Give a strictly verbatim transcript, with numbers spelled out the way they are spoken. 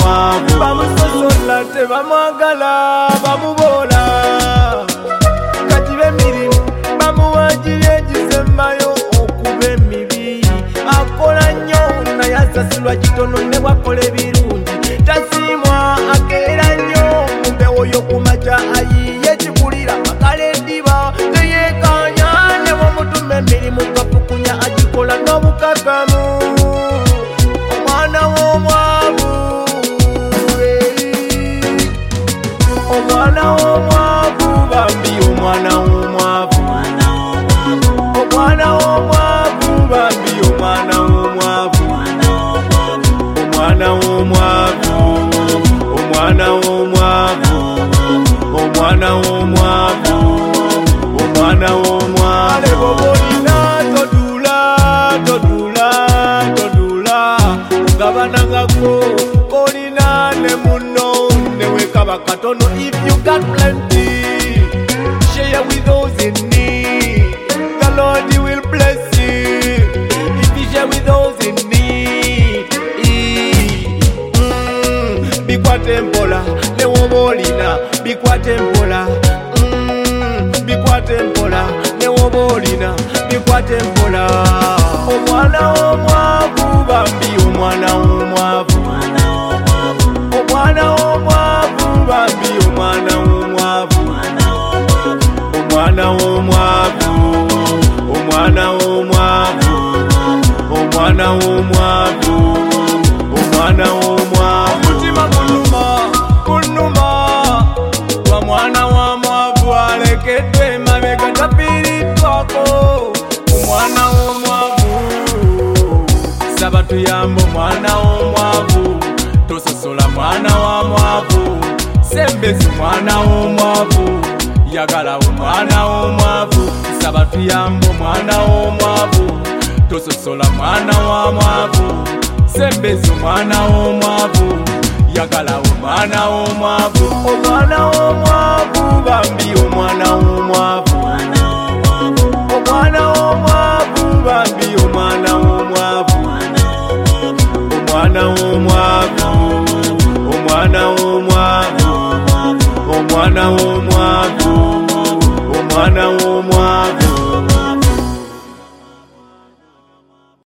w'omwavu bamusosola tebamwagala bamubola kati b'emirimu bamuwagira egisembayo okuba emibi akola nnyo naye asasulwa kitono ne bwakola ebirungi tasiimwa akeera nnyo mumbewo y'okumakya ayiye kikulira makala eddiba teyeekanya ne bw'omutuma emirimu gafukunya agikola n'obukakamu omwana w'omwavu omwana w'omwavu bambi omwana w'omwavu omwana w'omwavu bambi omwana w'omwavu omwana w'omwavu omwana w'omwavu omwana w'omwavu omwana w'omwavu ale bobolina todula todula todula gabanangako olina ne muno newekaba katono if you got plenty share with those in need the Lord will bless you if you share with those in need mm, bikwate mpola ne wobolina bikwate mpola mm, bikwate mpola ne wobolina bikwate mpola omwana w'omwavu bambi omwana w'omwavu omwana w'omwavu bambi omwana w'omwavu omwana w'omwavu omwana w'omwavu omwana w'omwavu omwana w'omwavu mutima gunuma gunuma gwa mwana wa mwavu alekeddwe emabega tafiiriddwako omwana w'omwavu saba tuyamba omwana w'omwavu tososola mwana wa mwavu sembezi mwana w'omwavu yagala omwana w'omwavu saba tuyamba omwana w'omwavu tososola mwana wa mwavu sembezi omwana w'omwavu yagala omwana w'omwavu omwana w'omwavu bambi omwana w'omwavu omwana w'omwavu bambi omwana w'omwavu omwana w'omwavu omwana w'omwavu